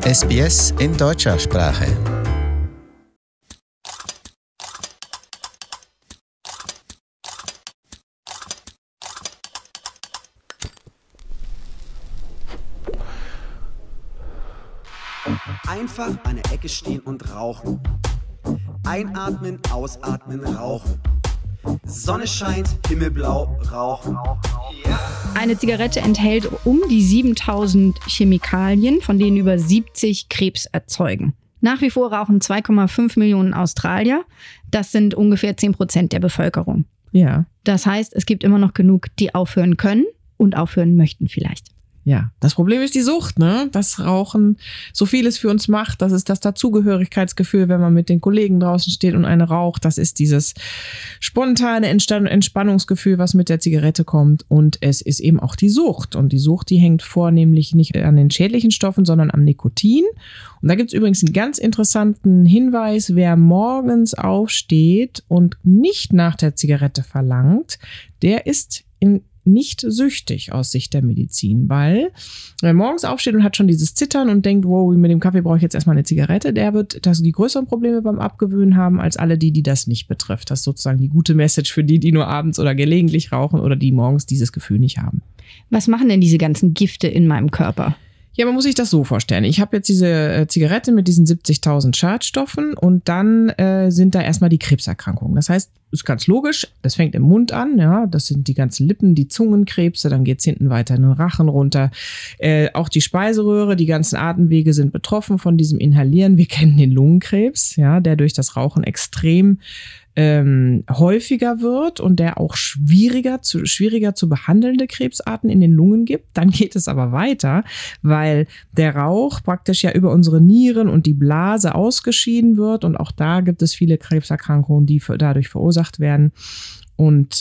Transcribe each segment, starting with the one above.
SBS in deutscher Sprache. Einfach an der Ecke stehen und rauchen. Einatmen, ausatmen, rauchen. Sonne scheint, himmelblau, rauchen. Eine Zigarette enthält um die 7000 Chemikalien, von denen über 70 Krebs erzeugen. Nach wie vor rauchen 2,5 Millionen Australier. Das sind ungefähr 10% der Bevölkerung. Ja. Das heißt, es gibt immer noch genug, die aufhören können und aufhören möchten vielleicht. Ja, das Problem ist die Sucht, ne? Das Rauchen so vieles für uns macht. Das ist das Dazugehörigkeitsgefühl, wenn man mit den Kollegen draußen steht und eine raucht. Das ist dieses spontane Entspannungsgefühl, was mit der Zigarette kommt. Und es ist eben auch die Sucht. Und die Sucht, die hängt vornehmlich nicht an den schädlichen Stoffen, sondern am Nikotin. Und da gibt es übrigens einen ganz interessanten Hinweis. Wer morgens aufsteht und nicht nach der Zigarette verlangt, der ist nicht süchtig aus Sicht der Medizin, weil wer morgens aufsteht und hat schon dieses Zittern und denkt, wow, mit dem Kaffee brauche ich jetzt erstmal eine Zigarette, der wird die größeren Probleme beim Abgewöhnen haben, als alle die das nicht betrifft. Das ist sozusagen die gute Message für die nur abends oder gelegentlich rauchen oder die morgens dieses Gefühl nicht haben. Was machen denn diese ganzen Gifte in meinem Körper? Ja, man muss sich das so vorstellen. Ich habe jetzt diese Zigarette mit diesen 70.000 Schadstoffen und dann sind da erstmal die Krebserkrankungen. Das heißt, ist ganz logisch, das fängt im Mund an, ja, das sind die ganzen Lippen, die Zungenkrebse, dann geht's hinten weiter in den Rachen runter. Auch die Speiseröhre, die ganzen Atemwege sind betroffen von diesem Inhalieren. Wir kennen den Lungenkrebs, ja, der durch das Rauchen extrem häufiger wird und der auch schwieriger zu behandelnde Krebsarten in den Lungen gibt. Dann geht es aber weiter, weil der Rauch praktisch ja über unsere Nieren und die Blase ausgeschieden wird und auch da gibt es viele Krebserkrankungen, die dadurch verursacht werden. Und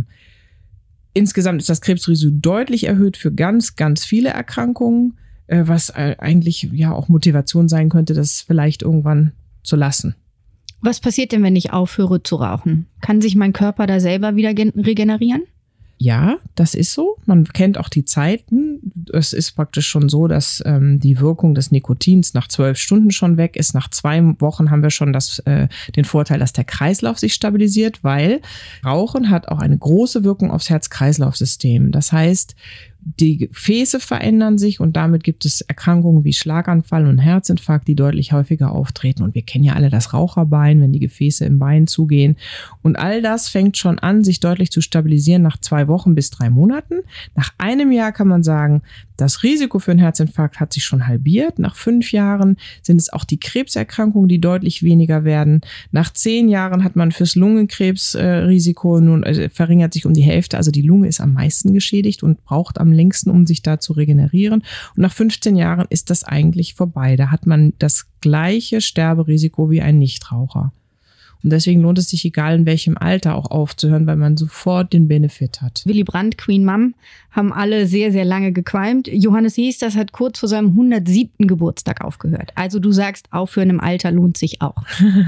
insgesamt ist das Krebsrisiko deutlich erhöht für ganz, ganz viele Erkrankungen, was eigentlich ja auch Motivation sein könnte, das vielleicht irgendwann zu lassen. Was passiert denn, wenn ich aufhöre zu rauchen? Kann sich mein Körper da selber wieder regenerieren? Ja, das ist so. Man kennt auch die Zeiten. Es ist praktisch schon so, dass die Wirkung des Nikotins nach 12 Stunden schon weg ist. Nach 2 Wochen haben wir schon den Vorteil, dass der Kreislauf sich stabilisiert, weil Rauchen hat auch eine große Wirkung aufs Herz-Kreislauf-System. Das heißt, die Gefäße verändern sich und damit gibt es Erkrankungen wie Schlaganfall und Herzinfarkt, die deutlich häufiger auftreten. Und wir kennen ja alle das Raucherbein, wenn die Gefäße im Bein zugehen. Und all das fängt schon an, sich deutlich zu stabilisieren nach 2 Wochen bis 3 Monaten. Nach einem Jahr kann man sagen, das Risiko für einen Herzinfarkt hat sich schon halbiert. Nach 5 Jahren sind es auch die Krebserkrankungen, die deutlich weniger werden. Nach 10 Jahren hat man fürs Lungenkrebsrisiko nun verringert sich um die Hälfte. Also die Lunge ist am meisten geschädigt und braucht am längsten, um sich da zu regenerieren. Und nach 15 Jahren ist das eigentlich vorbei. Da hat man das gleiche Sterberisiko wie ein Nichtraucher. Und deswegen lohnt es sich, egal in welchem Alter, auch aufzuhören, weil man sofort den Benefit hat. Willy Brandt, Queen Mum haben alle sehr, sehr lange gequalmt. Johannes Hiesters hat kurz vor seinem 107. Geburtstag aufgehört. Also du sagst, aufhören im Alter lohnt sich auch.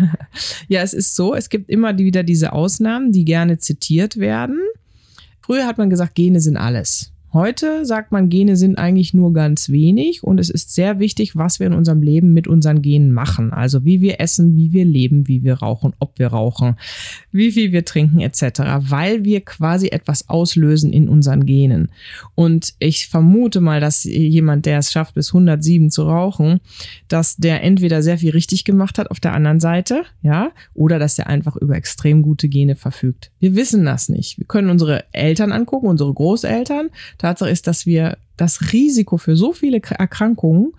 Ja, es ist so, es gibt immer wieder diese Ausnahmen, die gerne zitiert werden. Früher hat man gesagt, Gene sind alles. Heute sagt man, Gene sind eigentlich nur ganz wenig und es ist sehr wichtig, was wir in unserem Leben mit unseren Genen machen. Also wie wir essen, wie wir leben, wie wir rauchen, ob wir rauchen, wie viel wir trinken etc., weil wir quasi etwas auslösen in unseren Genen. Und ich vermute mal, dass jemand, der es schafft, bis 107 zu rauchen, dass der entweder sehr viel richtig gemacht hat auf der anderen Seite, ja, oder dass der einfach über extrem gute Gene verfügt. Wir wissen das nicht. Wir können unsere Eltern angucken, unsere Großeltern. Tatsache ist, dass wir das Risiko für so viele Erkrankungen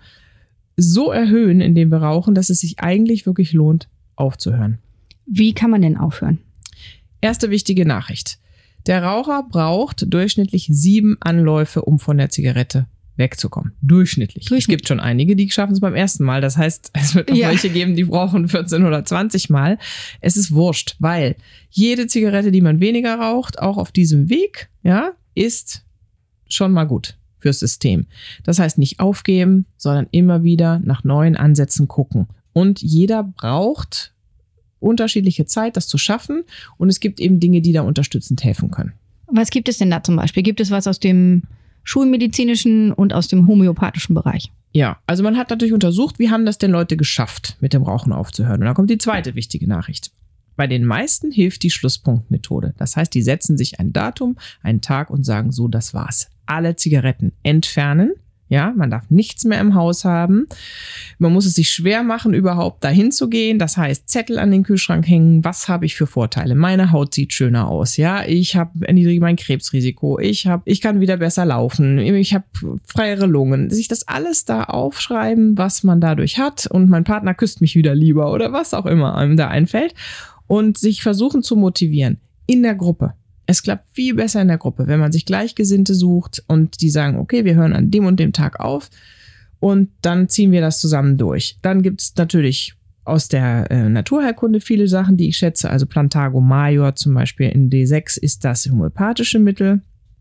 so erhöhen, indem wir rauchen, dass es sich eigentlich wirklich lohnt, aufzuhören. Wie kann man denn aufhören? Erste wichtige Nachricht. Der Raucher braucht durchschnittlich 7 Anläufe, um von der Zigarette wegzukommen. Durchschnittlich. Es gibt schon einige, die schaffen es beim ersten Mal. Das heißt, es wird auch welche geben, die brauchen 14 oder 20 Mal. Es ist wurscht, weil jede Zigarette, die man weniger raucht, auch auf diesem Weg, ja, ist schon mal gut fürs System. Das heißt, nicht aufgeben, sondern immer wieder nach neuen Ansätzen gucken. Und jeder braucht unterschiedliche Zeit, das zu schaffen. Und es gibt eben Dinge, die da unterstützend helfen können. Was gibt es denn da zum Beispiel? Gibt es was aus dem schulmedizinischen und aus dem homöopathischen Bereich? Ja, also man hat natürlich untersucht, wie haben das denn Leute geschafft, mit dem Rauchen aufzuhören. Und da kommt die zweite wichtige Nachricht. Bei den meisten hilft die Schlusspunktmethode. Das heißt, die setzen sich ein Datum, einen Tag und sagen, so, das war's. Alle Zigaretten entfernen. Ja, man darf nichts mehr im Haus haben. Man muss es sich schwer machen, überhaupt dahin zu gehen. Das heißt, Zettel an den Kühlschrank hängen. Was habe ich für Vorteile? Meine Haut sieht schöner aus. Ja, ich habe erniedrigt mein Krebsrisiko. Ich kann wieder besser laufen. Ich habe freiere Lungen. Sich das alles da aufschreiben, was man dadurch hat. Und mein Partner küsst mich wieder lieber oder was auch immer einem da einfällt. Und sich versuchen zu motivieren in der Gruppe. Es klappt viel besser in der Gruppe, wenn man sich Gleichgesinnte sucht und die sagen, okay, wir hören an dem und dem Tag auf und dann ziehen wir das zusammen durch. Dann gibt es natürlich aus der Naturheilkunde viele Sachen, die ich schätze. Also Plantago Major zum Beispiel in D6 ist das homöopathische Mittel.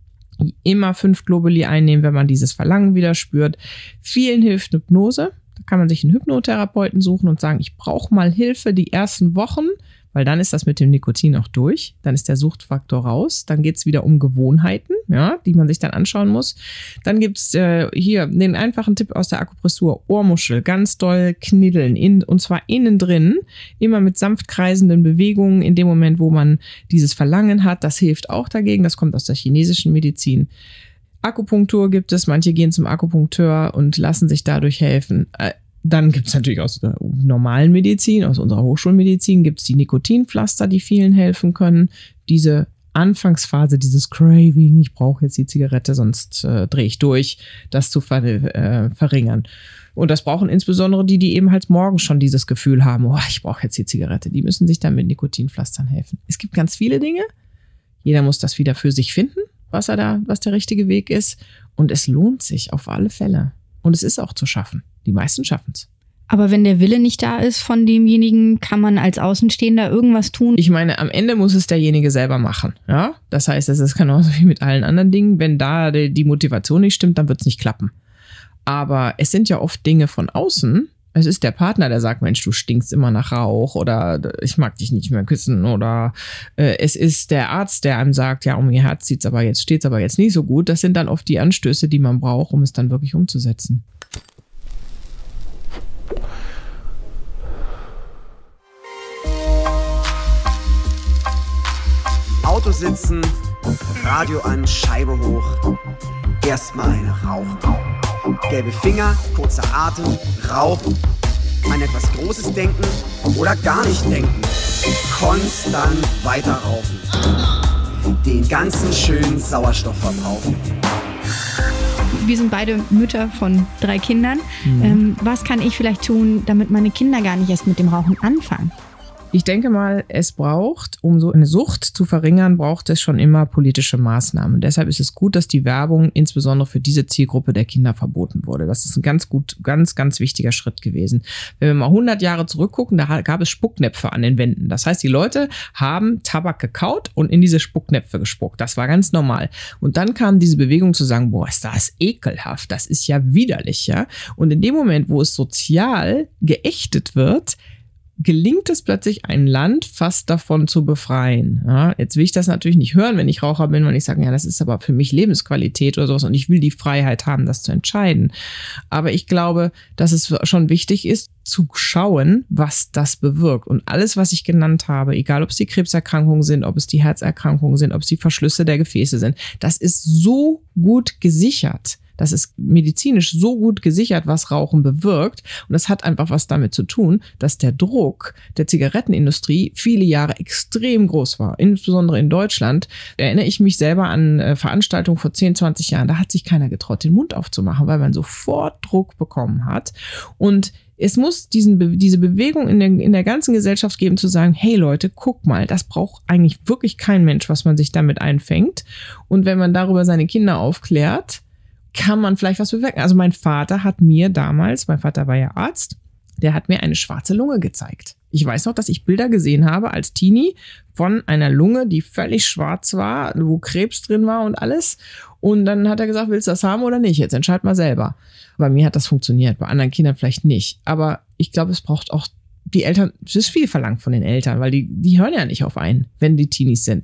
Immer 5 Globuli einnehmen, wenn man dieses Verlangen wieder spürt. Vielen hilft Hypnose. Da kann man sich einen Hypnotherapeuten suchen und sagen, ich brauche mal Hilfe die ersten Wochen, weil dann ist das mit dem Nikotin auch durch. Dann ist der Suchtfaktor raus. Dann geht es wieder um Gewohnheiten, ja, die man sich dann anschauen muss. Dann gibt es hier den einfachen Tipp aus der Akupressur. Ohrmuschel, ganz doll kniddeln, und zwar innen drin, immer mit sanft kreisenden Bewegungen in dem Moment, wo man dieses Verlangen hat. Das hilft auch dagegen. Das kommt aus der chinesischen Medizin. Akupunktur gibt es. Manche gehen zum Akupunkteur und lassen sich dadurch helfen. Dann gibt es natürlich aus der normalen Medizin, aus unserer Hochschulmedizin, gibt es die Nikotinpflaster, die vielen helfen können. Diese Anfangsphase, dieses Craving, ich brauche jetzt die Zigarette, sonst drehe ich durch, das zu verringern. Und das brauchen insbesondere die eben halt morgens schon dieses Gefühl haben, oh, ich brauche jetzt die Zigarette. Die müssen sich dann mit Nikotinpflastern helfen. Es gibt ganz viele Dinge. Jeder muss das wieder für sich finden, was der richtige Weg ist. Und es lohnt sich auf alle Fälle. Und es ist auch zu schaffen. Die meisten schaffen es. Aber wenn der Wille nicht da ist von demjenigen, kann man als Außenstehender irgendwas tun? Ich meine, am Ende muss es derjenige selber machen. Ja? Das heißt, es ist genauso wie mit allen anderen Dingen. Wenn da die Motivation nicht stimmt, dann wird es nicht klappen. Aber es sind ja oft Dinge von außen. Es ist der Partner, der sagt, Mensch, du stinkst immer nach Rauch oder ich mag dich nicht mehr küssen oder es ist der Arzt, der einem sagt, ja, um ihr Herz steht's aber jetzt nicht so gut. Das sind dann oft die Anstöße, die man braucht, um es dann wirklich umzusetzen. Auto sitzen, Radio an, Scheibe hoch, erstmal eine rauchen. Gelbe Finger, kurzer Atem, rauchen. An etwas Großes denken oder gar nicht denken. Konstant weiter rauchen. Den ganzen schönen Sauerstoff verbrauchen. Wir sind beide Mütter von 3 Kindern. Was kann ich vielleicht tun, damit meine Kinder gar nicht erst mit dem Rauchen anfangen? Ich denke mal, es braucht, um so eine Sucht zu verringern, braucht es schon immer politische Maßnahmen. Deshalb ist es gut, dass die Werbung insbesondere für diese Zielgruppe der Kinder verboten wurde. Das ist ein ganz wichtiger Schritt gewesen. Wenn wir mal 100 Jahre zurückgucken, da gab es Spucknäpfe an den Wänden. Das heißt, die Leute haben Tabak gekaut und in diese Spucknäpfe gespuckt. Das war ganz normal. Und dann kam diese Bewegung zu sagen, boah, ist das ekelhaft, das ist ja widerlich, ja. Und in dem Moment, wo es sozial geächtet wird, gelingt es plötzlich, ein Land fast davon zu befreien. Ja, jetzt will ich das natürlich nicht hören, wenn ich Raucher bin, wenn ich sage, ja, das ist aber für mich Lebensqualität oder sowas und ich will die Freiheit haben, das zu entscheiden. Aber ich glaube, dass es schon wichtig ist, zu schauen, was das bewirkt. Und alles, was ich genannt habe, egal ob es die Krebserkrankungen sind, ob es die Herzerkrankungen sind, ob es die Verschlüsse der Gefäße sind, das ist so gut gesichert. Das ist medizinisch so gut gesichert, was Rauchen bewirkt. Und das hat einfach was damit zu tun, dass der Druck der Zigarettenindustrie viele Jahre extrem groß war. Insbesondere in Deutschland. Da erinnere ich mich selber an Veranstaltungen vor 10, 20 Jahren. Da hat sich keiner getraut, den Mund aufzumachen, weil man sofort Druck bekommen hat. Und es muss diese Bewegung in der ganzen Gesellschaft geben, zu sagen, hey Leute, guck mal, das braucht eigentlich wirklich kein Mensch, was man sich damit einfängt. Und wenn man darüber seine Kinder aufklärt, kann man vielleicht was bewirken. Also mein Vater hat mir damals, mein Vater war ja Arzt, der hat mir eine schwarze Lunge gezeigt. Ich weiß noch, dass ich Bilder gesehen habe als Teenie von einer Lunge, die völlig schwarz war, wo Krebs drin war und alles. Und dann hat er gesagt, willst du das haben oder nicht? Jetzt entscheid mal selber. Bei mir hat das funktioniert, bei anderen Kindern vielleicht nicht. Aber ich glaube, es braucht auch die Eltern, es ist viel verlangt von den Eltern, weil die hören ja nicht auf einen, wenn die Teenies sind.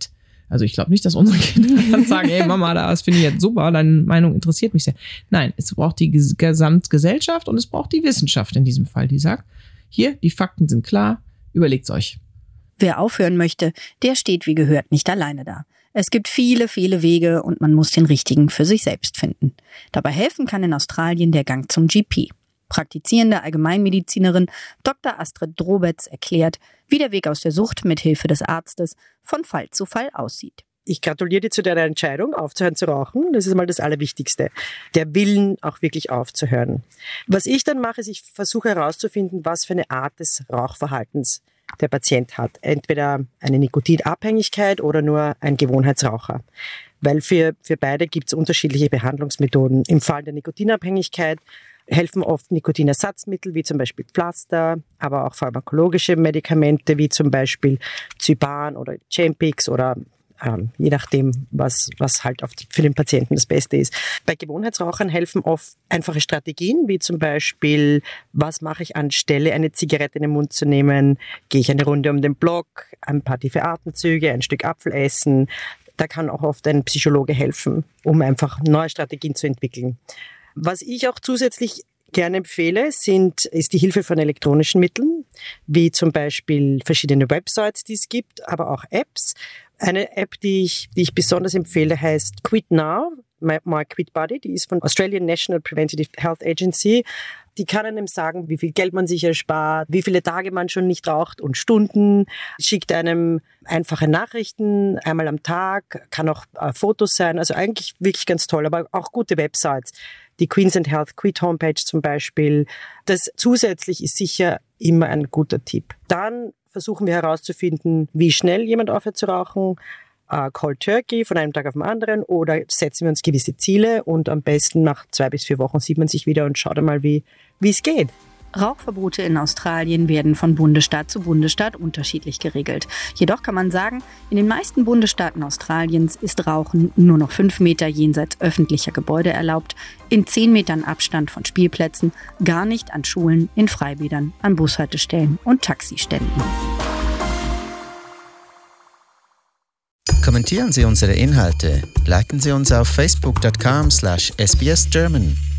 Also ich glaube nicht, dass unsere Kinder dann sagen, hey Mama, das finde ich jetzt super, deine Meinung interessiert mich sehr. Nein, es braucht die Gesamtgesellschaft und es braucht die Wissenschaft in diesem Fall, die sagt, hier, die Fakten sind klar, überlegt's euch. Wer aufhören möchte, der steht wie gehört nicht alleine da. Es gibt viele, viele Wege und man muss den richtigen für sich selbst finden. Dabei helfen kann in Australien der Gang zum GP. Praktizierende Allgemeinmedizinerin Dr. Astrid Drobetz erklärt, wie der Weg aus der Sucht mit Hilfe des Arztes von Fall zu Fall aussieht. Ich gratuliere dir zu deiner Entscheidung, aufzuhören zu rauchen. Das ist mal das Allerwichtigste. Der Willen, auch wirklich aufzuhören. Was ich dann mache, ist, ich versuche herauszufinden, was für eine Art des Rauchverhaltens der Patient hat. Entweder eine Nikotinabhängigkeit oder nur ein Gewohnheitsraucher. Weil für beide gibt es unterschiedliche Behandlungsmethoden. Im Fall der Nikotinabhängigkeit helfen oft Nikotinersatzmittel wie zum Beispiel Pflaster, aber auch pharmakologische Medikamente wie zum Beispiel Zyban oder Champix oder je nachdem, was halt für den Patienten das Beste ist. Bei Gewohnheitsrauchern helfen oft einfache Strategien, wie zum Beispiel, was mache ich anstelle, eine Zigarette in den Mund zu nehmen? Gehe ich eine Runde um den Block, ein paar tiefe Atemzüge, ein Stück Apfel essen? Da kann auch oft ein Psychologe helfen, um einfach neue Strategien zu entwickeln. Was ich auch zusätzlich gerne empfehle, ist die Hilfe von elektronischen Mitteln, wie zum Beispiel verschiedene Websites, die es gibt, aber auch Apps. Eine App, die ich besonders empfehle, heißt Quit Now, My Quit Buddy. Die ist von Australian National Preventative Health Agency. Die kann einem sagen, wie viel Geld man sich erspart, wie viele Tage man schon nicht raucht und Stunden, schickt einem einfache Nachrichten einmal am Tag, kann auch Fotos sein, also eigentlich wirklich ganz toll, aber auch gute Websites. Die Queensland Health Quit Homepage zum Beispiel. Das zusätzlich ist sicher immer ein guter Tipp. Dann versuchen wir herauszufinden, wie schnell jemand aufhört zu rauchen. Cold Turkey von einem Tag auf den anderen oder setzen wir uns gewisse Ziele und am besten nach 2 bis 4 Wochen sieht man sich wieder und schaut einmal, wie es geht. Rauchverbote in Australien werden von Bundesstaat zu Bundesstaat unterschiedlich geregelt. Jedoch kann man sagen, in den meisten Bundesstaaten Australiens ist Rauchen nur noch 5 Meter jenseits öffentlicher Gebäude erlaubt, in 10 Metern Abstand von Spielplätzen, gar nicht an Schulen, in Freibädern, an Bushaltestellen und Taxiständen. Kommentieren Sie unsere Inhalte, liken Sie uns auf facebook.com/sbsgerman.